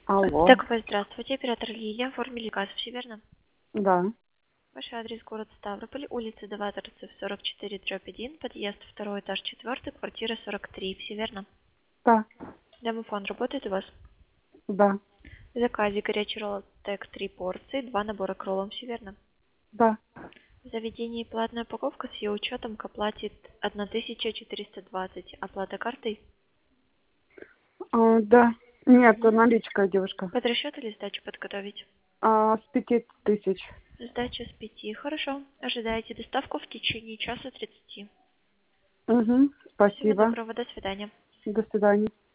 Алло, Так, вы здравствуйте, оператор Лилия, оформили заказ, все верно? да, Ваш адрес город Ставрополь, улица Даваторцев, 44/1, подъезд, второй этаж, 4, квартира 43, все верно? да, Домофон работает у вас? да, В заказе горячий ролл Тек 3 порции, 2 набора к роллам, все верно? да. В заведении платная упаковка с ее учетом к оплате 1420, оплата картой? Да. Нет, Угу. наличка, девушка. Под расчет или сдачу подготовить? С 5000. Сдача с 5, хорошо. Ожидаете доставку в течение часа 30. Угу, Всего спасибо. доброго, до свидания. До свидания.